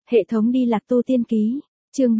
Hệ thống đi lạc tu tiên ký, chương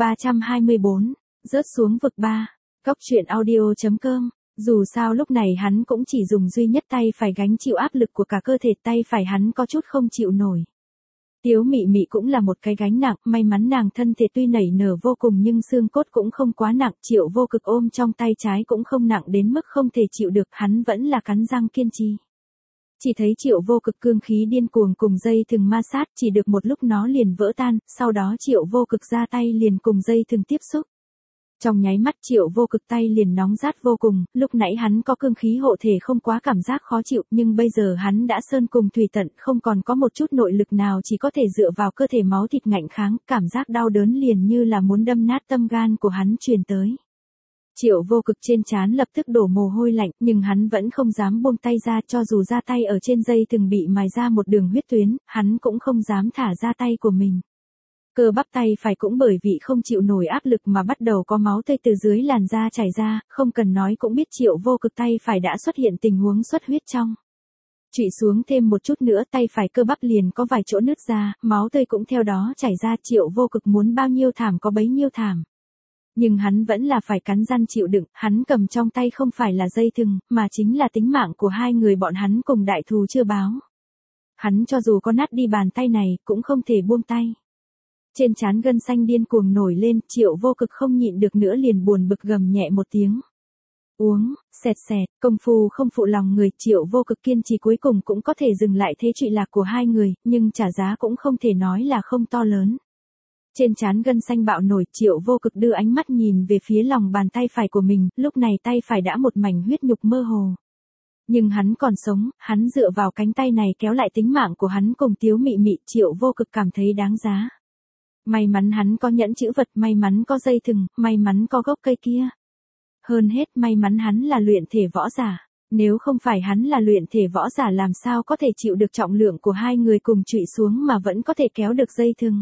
324, rớt xuống vực 3, Cóc truyện audio.com. Dù sao lúc này hắn cũng chỉ dùng duy nhất tay phải gánh chịu áp lực của cả cơ thể, tay phải hắn có chút không chịu nổi. Tiếu Mị Mị cũng là một cái gánh nặng, may mắn nàng thân thể tuy nảy nở vô cùng nhưng xương cốt cũng không quá nặng, Triệu Vô Cực ôm trong tay trái cũng không nặng đến mức không thể chịu được, hắn vẫn là cắn răng kiên trì. Chỉ thấy Triệu Vô Cực cương khí điên cuồng cùng dây thừng ma sát, chỉ được một lúc nó liền vỡ tan, sau đó Triệu Vô Cực ra tay liền cùng dây thừng tiếp xúc. Trong nháy mắt Triệu Vô Cực tay liền nóng rát vô cùng, lúc nãy hắn có cương khí hộ thể không quá cảm giác khó chịu, nhưng bây giờ hắn đã sơn cùng thủy tận, không còn có một chút nội lực nào, chỉ có thể dựa vào cơ thể máu thịt ngạnh kháng, cảm giác đau đớn liền như là muốn đâm nát tâm gan của hắn truyền tới. Triệu Vô Cực trên trán lập tức đổ mồ hôi lạnh, nhưng hắn vẫn không dám buông tay ra, cho dù ra tay ở trên dây từng bị mài ra một đường huyết tuyến, hắn cũng không dám thả ra tay của mình. Cơ bắp tay phải cũng bởi vì không chịu nổi áp lực mà bắt đầu có máu tươi từ dưới làn da chảy ra, không cần nói cũng biết Triệu Vô Cực tay phải đã xuất hiện tình huống xuất huyết trong. Chụy xuống thêm một chút nữa tay phải cơ bắp liền có vài chỗ nứt ra, máu tươi cũng theo đó chảy ra, Triệu Vô Cực muốn bao nhiêu thảm có bấy nhiêu thảm. Nhưng hắn vẫn là phải cắn răng chịu đựng, hắn cầm trong tay không phải là dây thừng, mà chính là tính mạng của hai người bọn hắn cùng đại thù chưa báo. Hắn cho dù có nát đi bàn tay này, cũng không thể buông tay. Trên trán gân xanh điên cuồng nổi lên, Triệu Vô Cực không nhịn được nữa liền buồn bực gầm nhẹ một tiếng. Uống, xẹt xẹt, công phu không phụ lòng người, Triệu Vô Cực kiên trì cuối cùng cũng có thể dừng lại thế trụy lạc của hai người, nhưng trả giá cũng không thể nói là không to lớn. Trên trán gân xanh bạo nổi, Triệu Vô Cực đưa ánh mắt nhìn về phía lòng bàn tay phải của mình, lúc này tay phải đã một mảnh huyết nhục mơ hồ. Nhưng hắn còn sống, hắn dựa vào cánh tay này kéo lại tính mạng của hắn cùng Tiếu Mị Mị, Triệu Vô Cực cảm thấy đáng giá. May mắn hắn có nhẫn chữ vật, may mắn có dây thừng, may mắn có gốc cây kia. Hơn hết may mắn hắn là luyện thể võ giả. Nếu không phải hắn là luyện thể võ giả làm sao có thể chịu được trọng lượng của hai người cùng trụy xuống mà vẫn có thể kéo được dây thừng.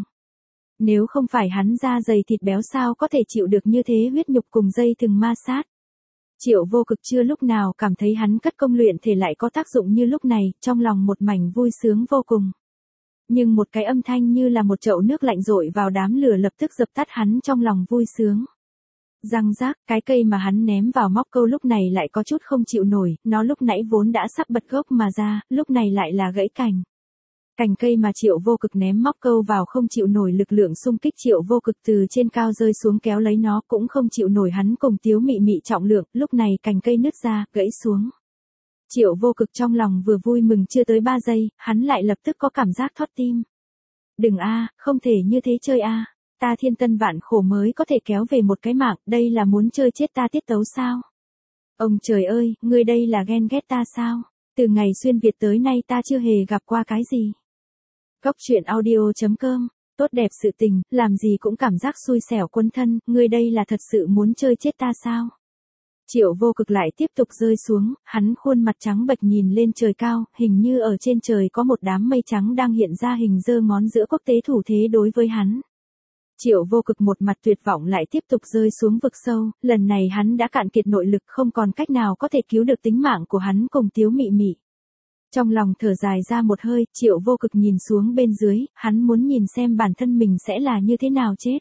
Nếu không phải hắn da dày thịt béo sao có thể chịu được như thế huyết nhục cùng dây thừng ma sát. Triệu Vô Cực chưa lúc nào cảm thấy hắn cất công luyện thể lại có tác dụng như lúc này, trong lòng một mảnh vui sướng vô cùng. Nhưng một cái âm thanh như là một chậu nước lạnh dội vào đám lửa lập tức dập tắt hắn trong lòng vui sướng. Răng rác, cái cây mà hắn ném vào móc câu lúc này lại có chút không chịu nổi, nó lúc nãy vốn đã sắp bật gốc mà ra, lúc này lại là gãy cành. Cành cây mà Triệu Vô Cực ném móc câu vào không chịu nổi lực lượng xung kích, Triệu Vô Cực từ trên cao rơi xuống kéo lấy nó cũng không chịu nổi hắn cùng Tiếu Mị Mị trọng lượng, lúc này cành cây nứt ra, gãy xuống. Triệu Vô Cực trong lòng vừa vui mừng chưa tới 3 giây, hắn lại lập tức có cảm giác thót tim. Đừng a, không thể như thế chơi a, ta thiên tân vạn khổ mới có thể kéo về một cái mạng, đây là muốn chơi chết ta tiết tấu sao? Ông trời ơi, ngươi đây là ghen ghét ta sao? Từ ngày xuyên Việt tới nay ta chưa hề gặp qua cái gì. Cóc truyện audio.com, tốt đẹp sự tình, làm gì cũng cảm giác xui xẻo quân thân, ngươi đây là thật sự muốn chơi chết ta sao? Triệu Vô Cực lại tiếp tục rơi xuống, hắn khuôn mặt trắng bệch nhìn lên trời cao, hình như ở trên trời có một đám mây trắng đang hiện ra hình giơ ngón giữa quốc tế thủ thế đối với hắn. Triệu Vô Cực một mặt tuyệt vọng lại tiếp tục rơi xuống vực sâu, lần này hắn đã cạn kiệt nội lực không còn cách nào có thể cứu được tính mạng của hắn cùng Tiếu Mị Mị. Trong lòng thở dài ra một hơi, Triệu Vô Cực nhìn xuống bên dưới, hắn muốn nhìn xem bản thân mình sẽ là như thế nào chết.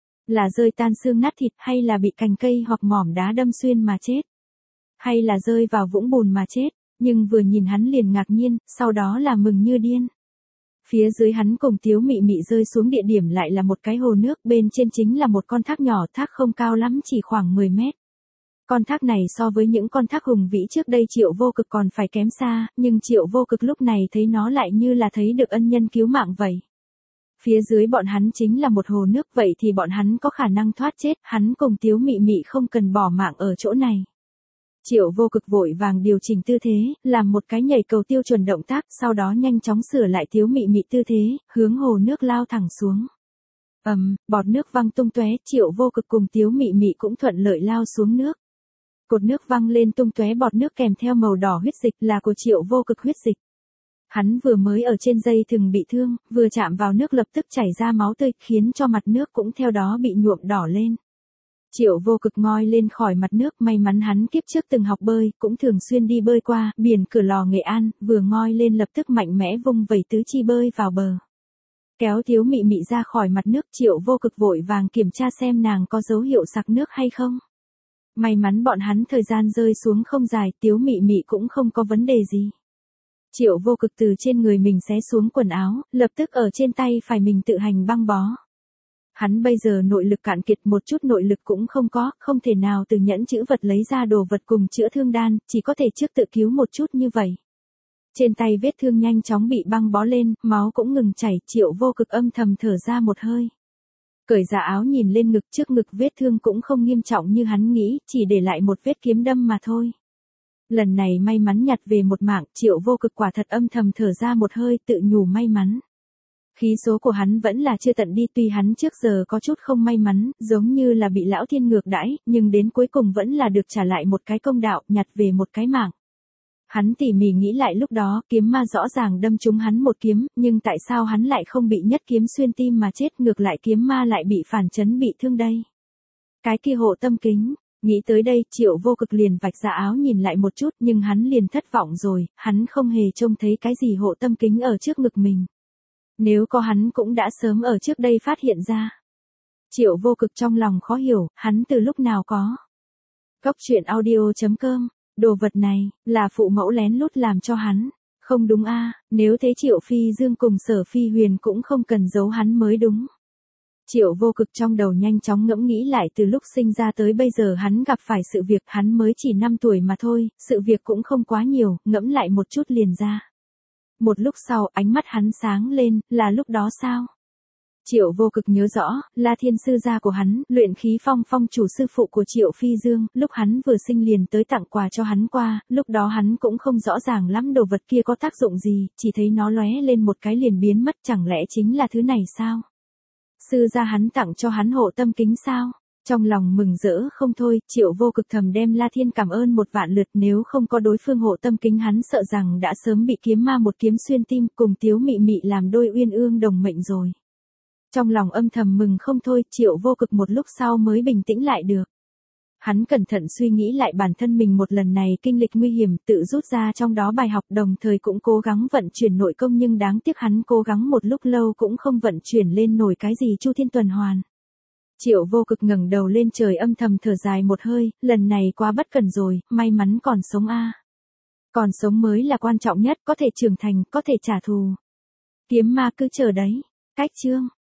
Là rơi tan xương nát thịt hay là bị cành cây hoặc mỏm đá đâm xuyên mà chết. Hay là rơi vào vũng bùn mà chết, nhưng vừa nhìn hắn liền ngạc nhiên, sau đó là mừng như điên. Phía dưới hắn cùng Tiếu Mị Mị rơi xuống địa điểm lại là một cái hồ nước, bên trên chính là một con thác nhỏ, thác không cao lắm chỉ khoảng 10 mét. Con thác này so với những con thác hùng vĩ trước đây Triệu Vô Cực còn phải kém xa, nhưng Triệu Vô Cực lúc này thấy nó lại như là thấy được ân nhân cứu mạng vậy. Phía dưới bọn hắn chính là một hồ nước, vậy thì bọn hắn có khả năng thoát chết, hắn cùng Tiếu Mị Mị không cần bỏ mạng ở chỗ này. Triệu Vô Cực vội vàng điều chỉnh tư thế, làm một cái nhảy cầu tiêu chuẩn động tác, sau đó nhanh chóng sửa lại Tiếu Mị Mị tư thế, hướng hồ nước lao thẳng xuống. Bọt nước văng tung tóe, Triệu Vô Cực cùng Tiếu Mị Mị cũng thuận lợi lao xuống nước. Cột nước văng lên tung tóe bọt nước kèm theo màu đỏ huyết dịch là của Triệu Vô Cực huyết dịch. Hắn vừa mới ở trên dây thừng bị thương, vừa chạm vào nước lập tức chảy ra máu tươi, khiến cho mặt nước cũng theo đó bị nhuộm đỏ lên. Triệu Vô Cực ngoi lên khỏi mặt nước, may mắn hắn kiếp trước từng học bơi, cũng thường xuyên đi bơi qua biển Cửa Lò Nghệ An, vừa ngoi lên lập tức mạnh mẽ vung vẩy tứ chi bơi vào bờ. Kéo Tiếu Mị Mị ra khỏi mặt nước, Triệu Vô Cực vội vàng kiểm tra xem nàng có dấu hiệu sặc nước hay không. May mắn bọn hắn thời gian rơi xuống không dài, Tiếu Mị Mị cũng không có vấn đề gì. Triệu Vô Cực từ trên người mình xé xuống quần áo, lập tức ở trên tay phải mình tự hành băng bó. Hắn bây giờ nội lực cạn kiệt, một chút nội lực cũng không có, không thể nào từ nhẫn chữ vật lấy ra đồ vật cùng chữa thương đan, chỉ có thể trước tự cứu một chút như vậy. Trên tay vết thương nhanh chóng bị băng bó lên, máu cũng ngừng chảy, Triệu Vô Cực âm thầm thở ra một hơi. Cởi ra áo nhìn lên ngực, trước ngực vết thương cũng không nghiêm trọng như hắn nghĩ, chỉ để lại một vết kiếm đâm mà thôi. Lần này may mắn nhặt về một mạng, Triệu Vô Cực quả thật âm thầm thở ra một hơi, tự nhủ may mắn. Khí số của hắn vẫn là chưa tận đi, tuy hắn trước giờ có chút không may mắn, giống như là bị lão thiên ngược đãi, nhưng đến cuối cùng vẫn là được trả lại một cái công đạo, nhặt về một cái mạng. Hắn tỉ mỉ nghĩ lại lúc đó, kiếm ma rõ ràng đâm trúng hắn một kiếm, nhưng tại sao hắn lại không bị nhất kiếm xuyên tim mà chết, ngược lại kiếm ma lại bị phản chấn bị thương đây? Cái kia hộ tâm kính, nghĩ tới đây, Triệu Vô Cực liền vạch ra áo nhìn lại một chút, nhưng hắn liền thất vọng rồi, hắn không hề trông thấy cái gì hộ tâm kính ở trước ngực mình. Nếu có hắn cũng đã sớm ở trước đây phát hiện ra. Triệu Vô Cực trong lòng khó hiểu, hắn từ lúc nào có. Góc truyện audio.com, đồ vật này, là phụ mẫu lén lút làm cho hắn. Không đúng a, nếu thế Triệu Phi Dương cùng Sở Phi Huyền cũng không cần giấu hắn mới đúng. Triệu Vô Cực trong đầu nhanh chóng ngẫm nghĩ lại, từ lúc sinh ra tới bây giờ hắn gặp phải sự việc, hắn mới chỉ 5 tuổi mà thôi, sự việc cũng không quá nhiều, ngẫm lại một chút liền ra. Một lúc sau, ánh mắt hắn sáng lên, là lúc đó sao? Triệu Vô Cực nhớ rõ, là thiên sư gia của hắn, Luyện Khí Phong phong chủ sư phụ của Triệu Phi Dương, lúc hắn vừa sinh liền tới tặng quà cho hắn qua, lúc đó hắn cũng không rõ ràng lắm đồ vật kia có tác dụng gì, chỉ thấy nó lóe lên một cái liền biến mất, chẳng lẽ chính là thứ này sao? Sư gia hắn tặng cho hắn hộ tâm kính sao? Trong lòng mừng rỡ không thôi, Triệu Vô Cực thầm đem La Thiên cảm ơn một vạn lượt, nếu không có đối phương hộ tâm kính hắn sợ rằng đã sớm bị kiếm ma một kiếm xuyên tim, cùng Tiếu Mị Mị làm đôi uyên ương đồng mệnh rồi. Trong lòng âm thầm mừng không thôi, Triệu Vô Cực một lúc sau mới bình tĩnh lại được. Hắn cẩn thận suy nghĩ lại bản thân mình một lần này kinh lịch nguy hiểm, tự rút ra trong đó bài học, đồng thời cũng cố gắng vận chuyển nội công, nhưng đáng tiếc hắn cố gắng một lúc lâu cũng không vận chuyển lên nổi cái gì Chu Thiên Tuần Hoàn. Triệu Vô Cực ngẩng đầu lên trời âm thầm thở dài một hơi, lần này quá bất cẩn rồi, may mắn còn sống a. Còn sống mới là quan trọng nhất, có thể trưởng thành, có thể trả thù. Kiếm ma cứ chờ đấy. Cách chương